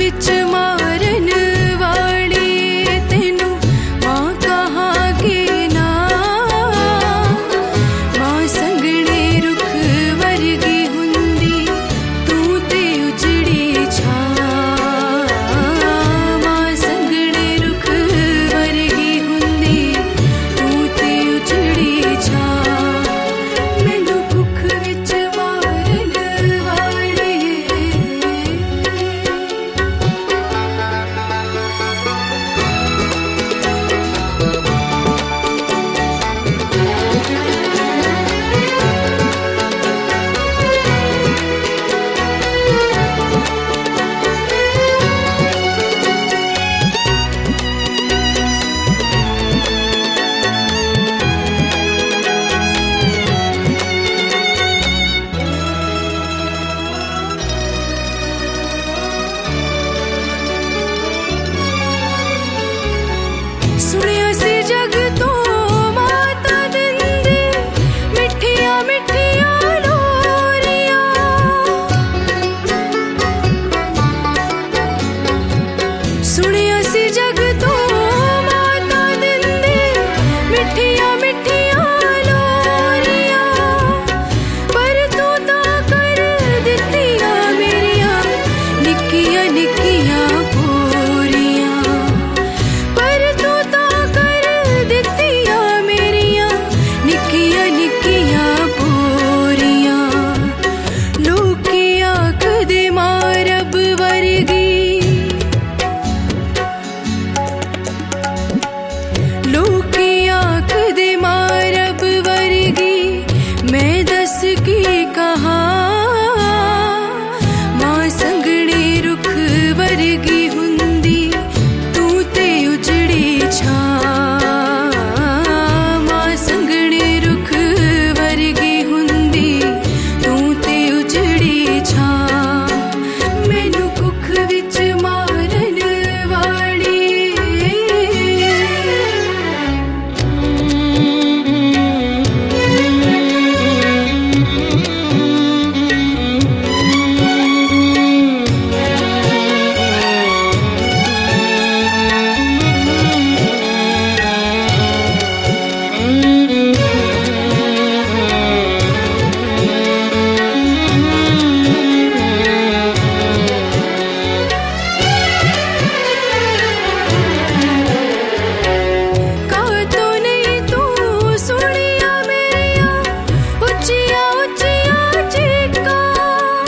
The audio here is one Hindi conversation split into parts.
विच मारन वाले तेनू मां कहां के ना। मां संगणे रुख वर्गी हुंदी तू ते उजड़ी छा। मां संगणे रुख वर्गी हुंदी तू ते उजड़ी छा। मैनू कुख विच मारन वाले सुनिया सी जग तो माता दिंदी मिठिया मिठिया लोरियां। सुनिया सी जग तो माता दिंदी मिठिया मिठिया लोरियां। पर तू तां कर दित्तियां मेरियां निक्कियां निक्कियां पोरियां। पर तू तां कर दित्तियां मेरियां निक्कियां निक्कियां पोरियां। लोकी आखदे मां रब वर्गी, लोकी आखदे मां रब वर्गी मैं दस की कहां। मां संगणे रुख वर्गी हुंदी तू ते उजड़ी छा। मां संगणे रुख वर्गी हुंदी तू ते उजड़ी छा। मैनू कुख विच मारन वाले का तो नहीं तू सुनिया मेरिया उच्चिया उच्चिया चीकां।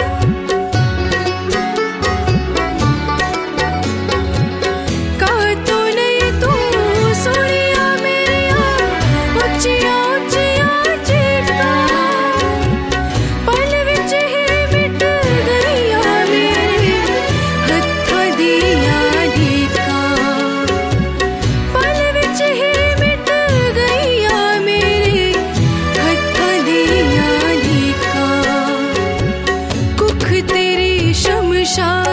का तो नहीं तू सुनिया मेरिया उच्चिया उच्चिया चीकां। पल विच ही मिट गईयां मेरे हत्थां दियां लीकां। पल विच ही मिट गईयां मेरे हत्थां दियां लीकां। कुख तेरी शमशान